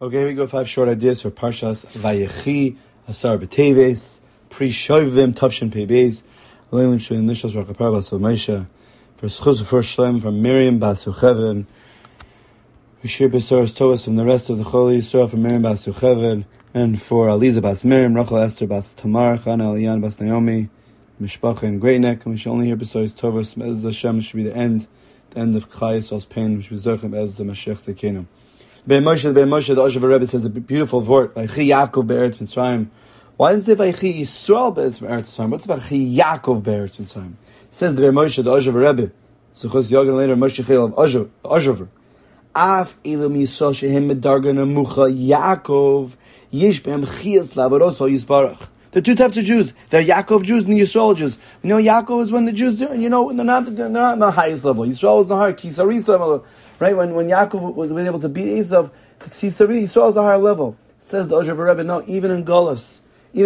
Okay, here we go. 5 short ideas for Parshas Vayechi, Asar B'Teves, Pri Shovim, Tavshin Pei Beis, Leilim Shvim Nishos Rakapar Bas Moshe, for Schuz for Shlem from Miriam Bas Yocheved, Rishir Besoros Tovas from the rest of the Choli Yisrael from Miriam Bas Yocheved, and for Aliza Bas Miriam, Rachel Esther Bas Tamar, Chana Elian Bas Naomi, Mishpacha and Great Neck, and we should only hear Besoros Tovas, Bez Hashem, should be the end of Chai Yisrael's pain, which was Zerchem Bez Mashiach Zekenu. Bei Moshe, the Oshev Rebbe says a beautiful word, Vayechi Yaakov be'eretz Mitzrayim. Why doesn't it say Vayechi Yisrael be'eretz Mitzrayim? What's Vayechi Yaakov be'eretz Mitzrayim? It says the Bei Moshe, the Oshev Rebbe, Suchos Yogan later, Moshe Chil of Oshev. Af Elam Yisrael shehem medarga nemucha Yaakov yesh be'em chiyas lavaroso Yisbarach. There are two types of Jews. There are Yaakov Jews and Yisrael Jews. You know, Yaakov is when the Jews, they're not on the highest level. Yisrael is the higher, Kisarisa, right? When Yaakov was able to beat Esav, Kisari, Yisrael is the higher level. Says the Oshev Rebbe, no, even in Golas,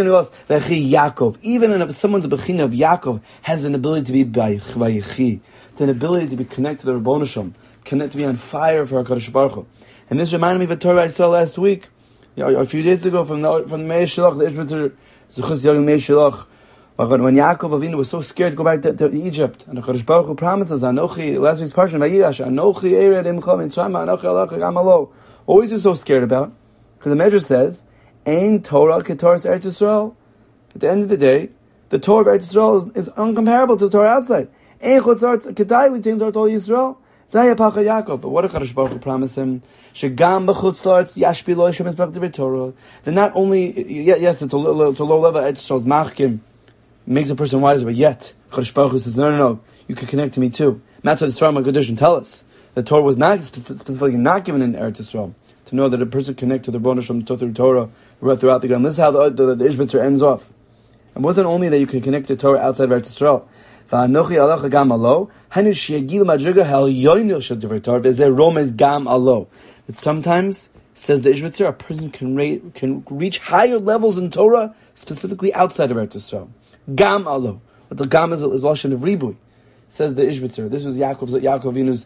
Vayechi Yaakov, even in someone's Bechina of Yaakov has an ability to be Vayechi. It's an ability to be connected to the Rebbeinu Shalom, connect to be on fire for HaKadosh Baruch Hu. And this reminded me of a Torah I saw last week, a few days ago from the Meir Shalach, the Ishbitzer, Zuchus Yagin Meir Shalach. When Yaakov Avinu was so scared to go back to Egypt, and the HaKadosh Baruch Hu promises, Anochi, last week's parsha, Vayigash, Anochi Ered Imcha Mitzrayim, Anochi Alach Gamalo. Always you're so scared about, because the Medrash says, Ein Torah Ketorah Eretz Yisrael. At the end of the day, the Torah of Eretz Yisrael is uncomparable to the Torah outside. Ein Chutz Kedai L'Tein Torah Yisrael. Zaya Pacha Yaakov. But what did HaKadosh Baruch Hu promise him? Shegam b'chutz la'aretz yashpi lo Hashem esbach Torah. Then not only, yes, it's a low level, Eretz Yisrael's machkim, makes a person wiser, but yet, HaKadosh Baruch Hu says, no, you can connect to me too. And that's what the Sram HaKadosh tell us. The Torah was not specifically not given in Eretz Yisrael. To know that a person connect to the Rebbeinu Shalom through Torah throughout the Gan. This is how the Ishbitzer ends off. It wasn't only that you can connect to Torah outside of Eretz Yisrael. V'anochi alacha gam alo, hainu sheyagil madriga hal yoynil shel divrei Torah, v'zeh romez gam alo. That sometimes, says the Ishbitzer, a person can reach higher levels in Torah, specifically outside of Eretz Yisrael. Gam alo. But the gam is lashon of ribui. Says the Ishbitzer. This was Yaakov Avinu's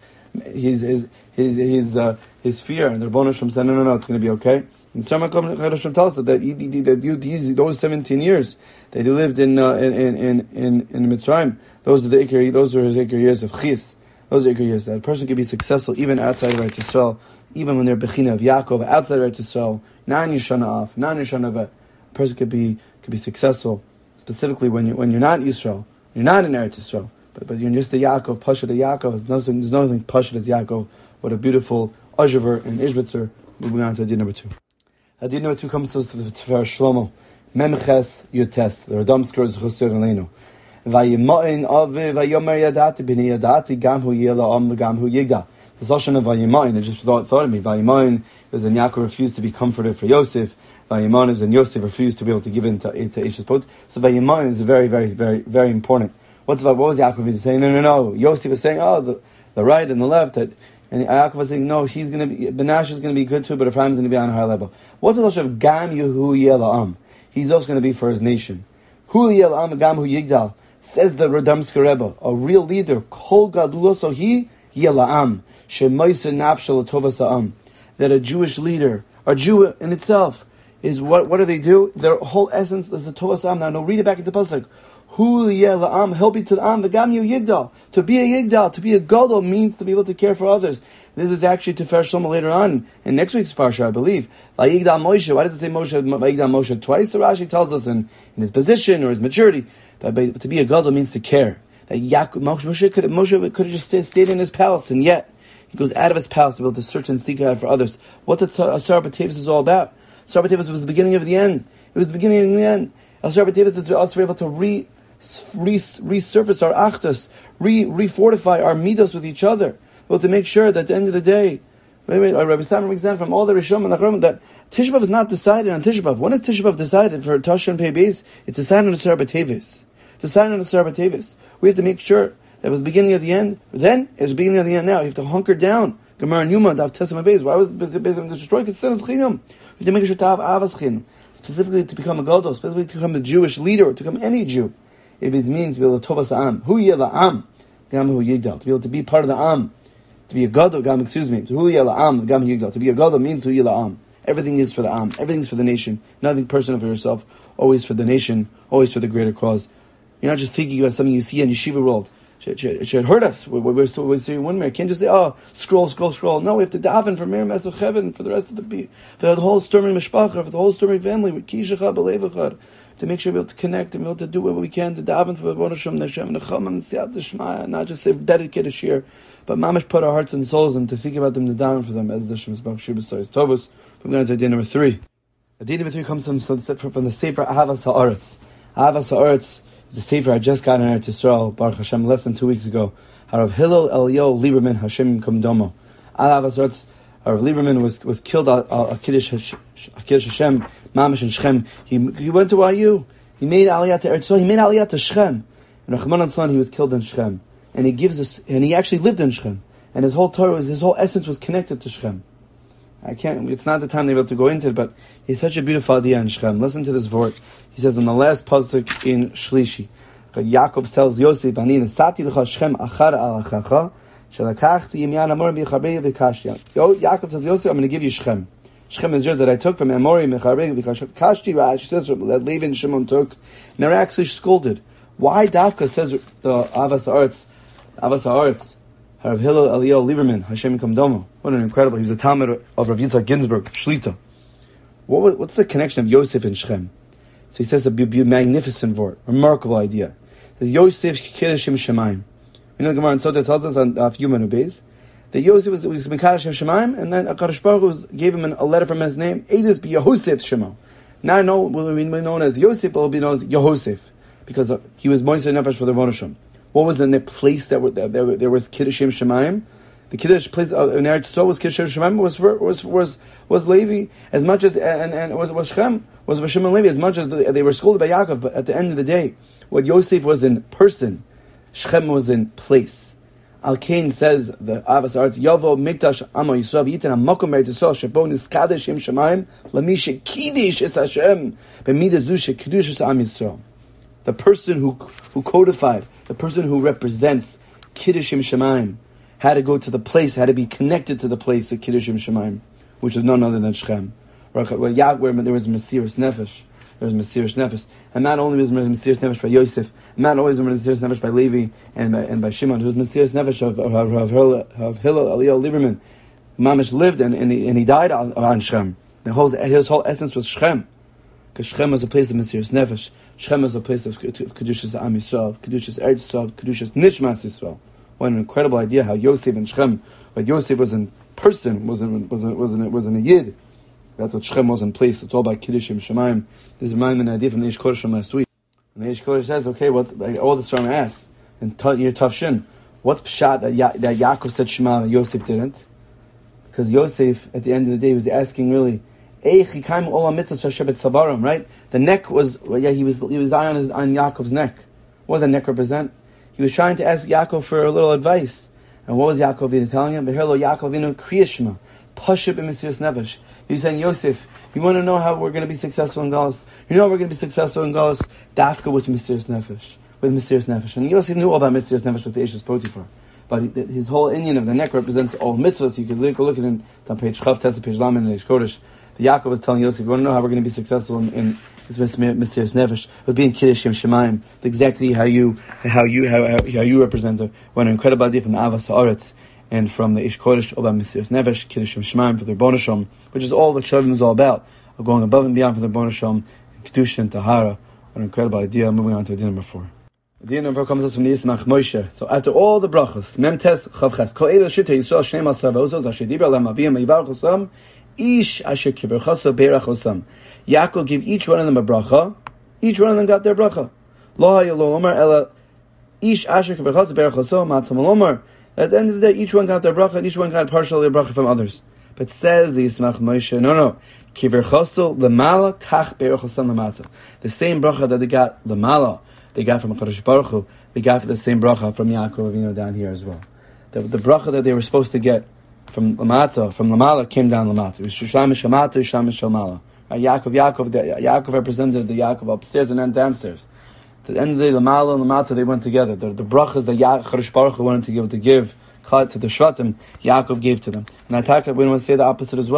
his fear, and the Rebbeinu Shalom said, no, it's going to be okay. And Sram HaKadosh tells us that those 17 years that he lived in Mitzrayim, those are his Iker years of Chis. Those are Iker years that a person can be successful even outside of Eretz Yisrael, even when they're Bechina of Yaakov outside of Eretz Yisrael. 9 Yishana off, 9 Yishana bet. A person could be successful, specifically when you're not Yisrael, you're not in Eretz Yisrael. But you're just a Yaakov, Pashat a Yaakov. There's nothing Pashat as Yaakov. What a beautiful Oshever and Ishbitzer. Moving on to Hadith number 2. Hadith number 2 comes to us to the Tifer Shlomo. Memches Yotes. The Radam scores Chosir Aleinu. Vayimain Ave Vayomer Yadati B'nei Yadati Gam Hu Yela Am Gam Hu Yigda. The Zoshana of Vayimain, it just thought of me. Vayimain is when Yaakov refused to be comforted for Yosef. Vayimain is when Yosef refused to be able to give in to Ish's pot. So Vayimain is very, very, very, very important. What was Yaakov saying? No. Yosef was saying, the right and the left. And Yaakov was saying, no, Benash is going to be good too, but Ephraim is going to be on a higher level. What's the notion of Gam Yehu Yela'am? He's also going to be for his nation. Hu Yela'am Gam Hu Yigdal. Says the Radomsker Rebbe, a real leader, Kol Gaduloso Hi Yela'am. Shemoyse Nafshel Tovas Ha'am. That a Jewish leader, a Jew in itself, is what do they do? Their whole essence is the Tovas Ha'am. Now, read it back into the Pasuk. Hu Yela'am, help you to the Am, V'gam Yu Yigdal. To be a Yigdal, to be a Gadol means to be able to care for others. This is actually Tifer Shlomo later on, in next week's Parsha, I believe. Vayigdal Moshe, why does it say Vayigdal Moshe twice? So Rashi tells us in his position or his maturity, but to be a Gadol means to care. That Moshe could have just stayed in his palace, and yet, he goes out of his palace to be able to search and seek out for others. What Asar B'Teves is all about? Asar B'Teves was the beginning of the end. It was the beginning of the end. Asar B'Teves is also able to resurface our achtas, refortify our midos with each other, well, to make sure that at the end of the day, Rabbi Simon makes down from all the Rishon and the Chachamim that Tisha B'Av is not decided on Tisha B'Av. When is Tisha B'Av decided for Tashan Pei Beis? It's decided on the Asar B'Teves. It's decided on the Asar B'Teves. We have to make sure that it was the beginning of the end. Then it was the beginning of the end. Now you have to hunker down. Gemara Numa Dav Tesam Beis. Why was it Beis destroyed? Because it's Chinam. We have to make sure to have Avas Chinam, specifically to become a Gadol, specifically to become a Jewish leader, or to become any Jew. If it means to be able to tovas ha'am, hu yela am, gam hu yigdal, to be able to be part of the am, to be a gadol, hu yela am, gam hu yigdal, to be a gadol means hu yela am. Everything is for the Am. Everything's for the nation. Nothing personal for yourself. Always for the nation. Always for the greater cause. You're not just thinking about something you see in yeshiva world. It should hurt us. We're so one minute. Can't just say, scroll. No, we have to daven for Mir Mesach Heaven for the rest of for the whole Storming Mishpacha, for the whole Storming family, with Kishacha, B'Levachad, to make sure we're able to connect and be able to do what we can to daven for the Hashem, Neshem, Necham, Siyat Shmaya, not just say dedicate a shir, but mamish put our hearts and souls and to think about them, to daven for them, as the Shem Yisbach Shir B'Soyis Tovus. We're going to idea number 3. Idea number 3 comes from the Sefer Ahavas Ha'aretz. Ahavas Ha'aretz is a Sefer I just got in Eretz Yisrael, Baruch Hashem, less than 2 weeks ago. Harav Hillel Eliyahu Lieberman Hashem Kumdomo. Ahavas Ha'aretz, Harav Lieberman was killed a Kiddush Hashem, Mamish and Shechem. He went to YU. He made Aliyah to Eretz Yisrael. He made Aliyah to Shechem. And Rahman al he was killed in Shechem. And he actually lived in Shechem. And his whole essence was connected to Shechem. It's not the time they were able to go into it, but he's such a beautiful idea in Shechem. Listen to this word. He says in the last pasuk in Shlishi, Yaakov tells Yosef, Ani nesati lecha Shechem achar al achacha, shelakachti yimyan amor b'charbeya v'kashya. Yaakov tells Yosef, I'm going to give you Shechem. Shechem is yours that I took from Amori, Mecharbeya v'kashya. Kashti, Rashi says, that Levi and Shimon took. And they're actually scolded. Why Davka says the Ahavas Ha'aretz, Harav Hillel Eliyahu Lieberman, Hashem Kumdomo. What an incredible, he was a Talmud of Rav Yitzhak Ginsburg, Shlita. What's the connection of Yosef and Shechem? So he says a magnificent word, remarkable idea. He says, Yosef Kiddushim Shemaim. You know, Gemara and Sota tells us on a few minutes that Yosef was Mekadosh Shemaim, and then HaKadosh Baruch Hu gave him a letter from his name, Eidus B'Yehosef Shema. Now I know will be known as Yosef, but will be known as Yehosef, because he was Moisei Nefesh for the Ron Hashem. What was in the place there was Kiddushim Shemaim? The Kiddush place in Eretz Yisrael was Kiddushim Shemaim was Levi as much as and was Shem was Shimon and Levi as much as they were scolded by Yaakov. But at the end of the day, what Yosef was in person, Shechem was in place. Al Kain says the Ahavas Ha'aretz Yavo Mikdash Amo Yisrael Yitin Hamakom Eretz Yisrael Shebo Niskadeshim Shemaim Lamisha Kiddush Es Hashem B'midah Zu Shekiddush Es Am Yisrael. The person who codified, the person who represents Kiddushim Shemaim, had to go to the place, had to be connected to the place of Kiddushim Shemaim, which is none other than Shechem. Where there was Mesiras Nefesh. There was Mesiras Nefesh. And not only was Mesiras Nefesh by Yosef, not only was Mesiras Nefesh by Levi and by Shimon, it was Mesiras Nefesh of Hillel Eliyahu Lieberman. Mamish lived and he died on Shechem. His whole essence was Shechem. Because Shechem was a place of Mesiras Nefesh. Shechem was a place of Kedushas Am Yisrael, Kedushas Eretz Yisrael, Kedushas Nishmas Yisrael. What an incredible idea how Yosef and Shechem, but Yosef was in person, was in a Yid. That's what Shechem was in place. It's all about Kiddushim Shemaim. This reminds me of an idea from the Eish Kodesh from last week. And the Eish Kodesh says, okay, all the Sram asks, and your tough shin, what's pshat that Yaakov said Shema and Yosef didn't? Because Yosef, at the end of the day, was asking really, right? The neck was, he was on Yaakov's neck. What does the neck represent? He was trying to ask Yaakov for a little advice. And what was Yaakov telling him? Yaakov Kriyashma, Pashib and Mesiras Nefesh. He was saying, Yosef, you want to know how we're going to be successful in Galus? You know we're going to be successful in Galus? Dafka with Mesiras Nefesh. And Yosef knew all about Mesiras Nefesh with the Eshes Potiphar. But his whole Indian of the neck represents all mitzvahs. You could look at it on page Chav, Tessa, page Lamed, and Eish Kodesh. Yaakov was telling Yosef, you want to know how we're going to be successful in Mesiras Nefesh, with being Kiddushim Shemaim, exactly how you represent it. What an incredible idea from the Ahavas Ha'aretz and from the Eish Kodesh about Mesiras Nefesh, Kiddushim Shemaim for the Rebbeinu Shalom, which is all that Shavim is all about, of going above and beyond for the Rebbeinu Shalom, Kedusha and Tahara. What an incredible idea. Moving on to idea number 4. Idea number 4 comes us from the Yismach Moshe. So after all the brachos, Mem Tes Chavches, Kol Eila Shita Yisrael Shnei Masar V'Ozos Asher Dibra Lam Aviyam Yivarach Osam Ish Asher Kiberchaso Beirach Osam. Yaakov gave each one of them a bracha. Each one of them got their bracha. Lo hayalo omar ela ish asher kiberchaso beirachoso matam omar. At the end of the day, each one got their bracha, and each one got partially a bracha from others. But says the Yismach Moshe, no. Kiberchaso lemala kach beirachosam lemata. The same bracha that they got lemala, they got from HaKadosh Baruch Hu, they got the same bracha from Yaakov down here as well. The bracha that they were supposed to get from lemala came down lemata. It was Shamish Lamata, Shamish Lamala. Yaakov represented the Yaakov upstairs and then downstairs. At the end of the day, Lamala and Lamata, they went together. The brachas that HaKadosh Baruch Hu wanted to give to the Shvatim, Yaakov gave to them. And Ataka, we want to say the opposite as well.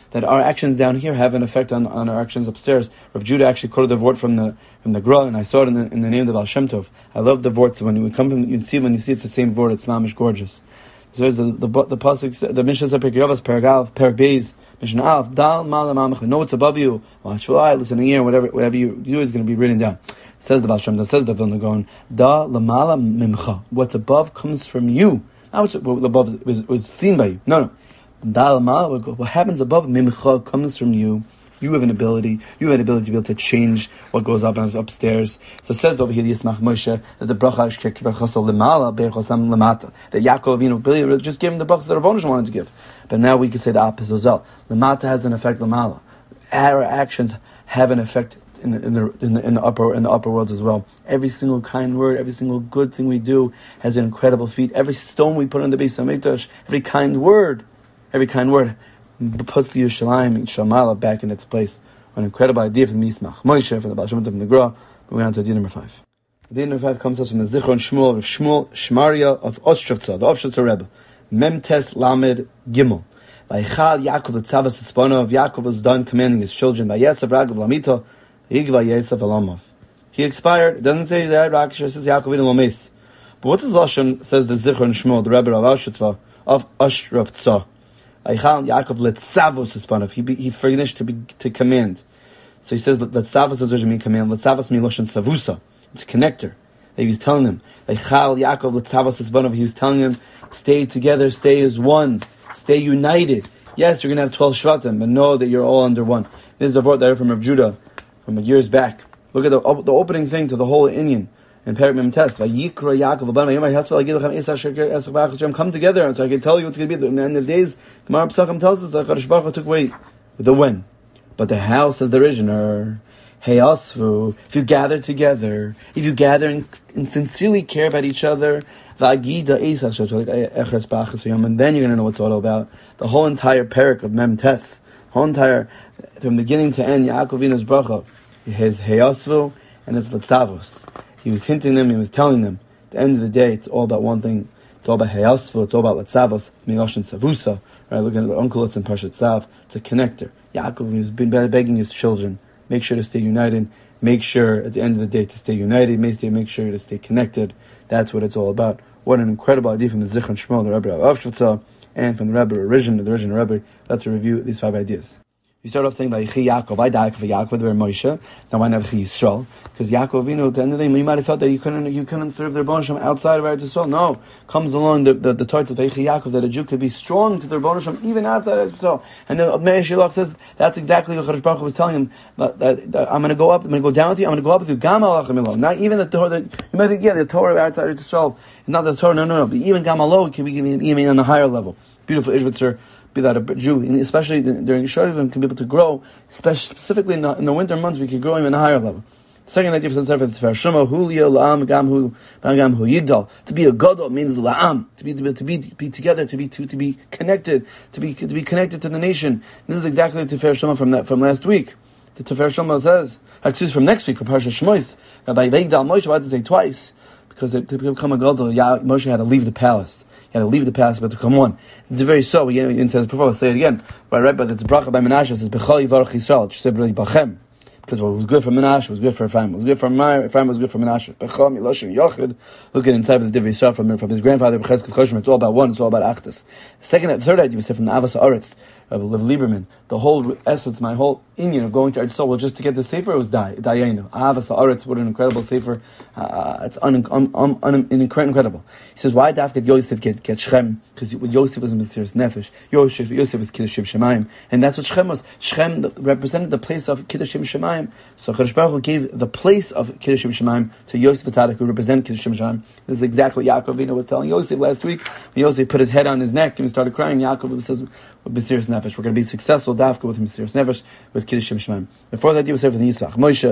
that our actions down here have an effect on our actions upstairs. Rav Judah actually quoted the word from the Gra, and I saw it in the name of the Baal Shem Tov. I love the word. So when you come, when you see it's the same word. It's mamish gorgeous. So there's the pasuk, the Mishnah says, Perek Aleph, Perek Beis, Mishnah Aleph, Dal Mala Mamach. Know what's above you. Watch your eye, listen in ear, whatever you do is going to be written down. Says the Baal Shem Tov, says the Vilna Gaon, Da Lamala Mimcha. What's above comes from you. Not what's above was seen by you. No. Da Lamala, what happens above Mimcha comes from you. You have an ability. You have an ability to be able to change what goes up and upstairs. So it says over here, the Yismach Moshe, that the bracha lemala bechosam lemata. That Yaakov, just gave him the brachas that Rabbanan wanted to give. But now we can say the opposite as well. Lemata has an effect lemala. Our actions have an effect in the upper worlds as well. Every single kind word, every single good thing we do has an incredible feat. Every stone we put on the Beis HaMikdash, every kind word puts the Yerushalayim and Shalmala back in its place. An incredible idea from Yismach Moshe, from the Baal Shem Tov, from the Gra. Moving on to Adin number 5. Adin number 5 comes to us from the Zichron Shmuel of Shmuel Shmaria of Ostrovtza, the Ostrovtza Rebbe. Memtes Lamed Gimel. Vaychal Yaakov L'tzavas Tzpona of Yaakov was done commanding his children. Vayetzav Ragav Lamito, Yigva Yesav Alamov. He expired. It doesn't say that Rakish, it says Yaakov in Lomes. But what does Lashon says the Zichron Shmuel, the Rebbe of Ostrovtza? Yaakov letzavos hispanav. He finished to command. So he says letzavos doesn't mean command. Letzavos mean loshen savusa. It's a connector. He was telling him Yaakov letzavos hispanav. He was telling him, stay together, stay as one, stay united. Yes, you're going to have 12 shvatim, but know that you're all under one. This is a word that I heard from Rav Judah from years back. Look at the opening thing to the whole Inyan. In Perek Mem Tes, Vayikra Yaakov, come together, so I can tell you what's going to be. At the end of the days, Gemara Pesachim tells us that Kadosh Baruch Hu took away the when, but the how says the originator. Hey Asvu, if you gather together, if you gather and sincerely care about each other, and then you're going to know what it's all about. The whole entire Perek of Mem Tes, whole entire from beginning to end, Yaakov Vinu's bracha, his Hey Asvu and it's Letzavos. He was hinting them, he was telling them, at the end of the day, it's all about one thing. It's all about Hayasvu, it's all about Letzavos, Miloshin Savusa. Right, looking at the Uncle in Parshat Tzav, it's a connector. Yaakov has been begging his children, make sure to stay united, make sure at the end of the day to stay united, make sure to stay connected. That's what it's all about. What an incredible idea from the Zichron Shmuel, the Rebbe of Avshvitza, and from the Rebbe the original Rebbe. Let's review these 5 ideas. You start off saying like Yaakov, why Yaakov, the Moshe? Now why never Yisrael? Because Yaakov, at the end of the day, you might have thought that you couldn't serve the Rebbeinu Shem outside of Eretz Yisrael. No, comes along the Torah of Yaakov that a Jew could be strong to the Rebbeinu Shem even outside Eretz Yisrael. And then Meir Shilach says that's exactly what Kadosh Baruch Hu was telling him. That I'm going to go up, I'm going to go down with you, I'm going to go up with you. Gam alachim. Not even the Torah that you might think, the Torah outside Eretz Yisrael is not the Torah. No. But even Gam alo can be even on a higher level. Beautiful Ishbitzer. Be that a Jew, especially during Shovim, can be able to grow, specifically in the winter months, we can grow him in a higher level. The second idea for the Sefer is Shema Hulia La'am Gam Hu Yidal. To be a gadol means La'am, to be together, to be connected, to be connected to the nation. And this is exactly the Tefer Shema from last week. The Tefer Shema says, actually from next week, from Parsha Shmois, that by Veigdal Moshe, why did it say twice? Because to become a gadol, Moshe had to leave the palace. You had to leave the palace, but to come on. It's very so. It says before. I'll say it again. But right, but it's bracha by Menashe. It says Bechol Yivarach Yisrael. It said really Bachem, because what was good for Menashe was good for Ephraim. What was good for Ephraim was good for Menashe. Bechol Miloshin Yochid. Look at inside of the Divrei Yisrael from his grandfather Bechezkel Koshim. It's all about one. It's all about Achdus. The third idea we said from the Avos Haaretz, Lev Lieberman. The whole essence, my whole Inyan of going to Eretz Yisrael was just to get the sefer. It was Dayenu. Avos Haaretz. What an incredible sefer. It's incredible. He says, why did Yosef get Shem? Because Yosef was a mysterious nefesh. Yosef was Kiddushim Shemayim, and that's what Shem was. Shem represented the place of Kiddushim Shemayim. So Kadosh Baruch Hu gave the place of Kiddushim Shemayim to Yosef Tzaddik, who represented Kiddushim Shemayim. This is exactly what Yaakov Avinu was telling Yosef last week. When Yosef put his head on his neck and he started crying, Yaakov says, with mysterious nefesh, we're going to be successful, Dafka, with mysterious nefesh, with Kiddushim Shemayim. Before that, you was said from the Yisrach Moshe,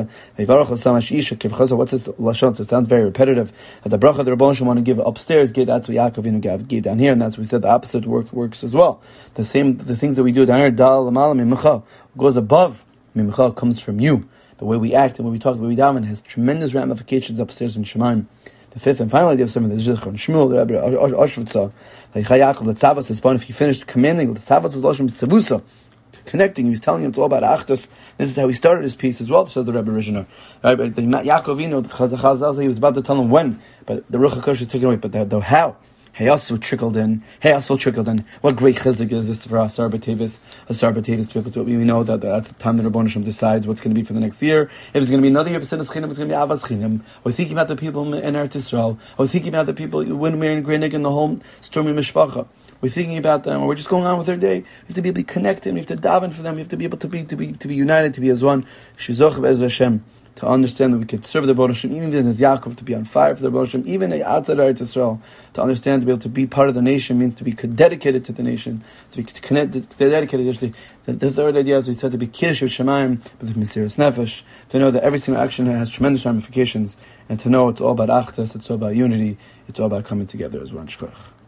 what's this lashon? So it sounds very repetitive. That the bracha the Rebbeinu Shem want to give upstairs, that's what Yaakov Avinu gave down here, and that's what we said the opposite works as well. The things that we do down here, dal lamala mimcha, goes above mimcha, comes from you. The way we act and the way we talk, the way we daven has tremendous ramifications upstairs in Shemaim. The fifth and final idea of something is Zichron Shmuel, the Rebbe Oshvitza, like Yaakov Letzavos is if he finished commanding Letzavos is Loshem Savusa. connecting. He was telling him it's all about Achdus. This is how he started his piece as well, says the Rebbe Rishner. Right? But Yaakov, the Chazal, he was about to tell him when, but the Ruach HaKodesh was taken away. But the how? He also trickled in. What great chizuk is this for Asar B'Tevis? Asar B'Tevis, we know that that's the time that Rebbeinu Shem decides what's going to be for the next year. If it's going to be another year of Sinas Chinam, it's going to be Avas Chinam. We're thinking about the people in Eretz Yisrael. We're thinking about the people when we're in Greinig and the whole Stormy Mishpacha. We're thinking about them, or we're just going on with our day. We have to be able to connect them. We have to daven for them. We have to be able to be united, to be as one. Shizoch Be'ez Hashem. To understand that we could serve the Rebbeinu Shem, even as Yaakov, to be on fire for the Rebbeinu Shem, even outside Eretz Yisrael, to understand, to be able to be part of the nation means to be dedicated to the nation, to be dedicated. The third idea, as we said, to be Kiddush Shemayim, but with Mesiras Nefesh, to know that every single action has tremendous ramifications, and to know it's all about Achdus, it's all about unity, it's all about coming together as one. Shkoch.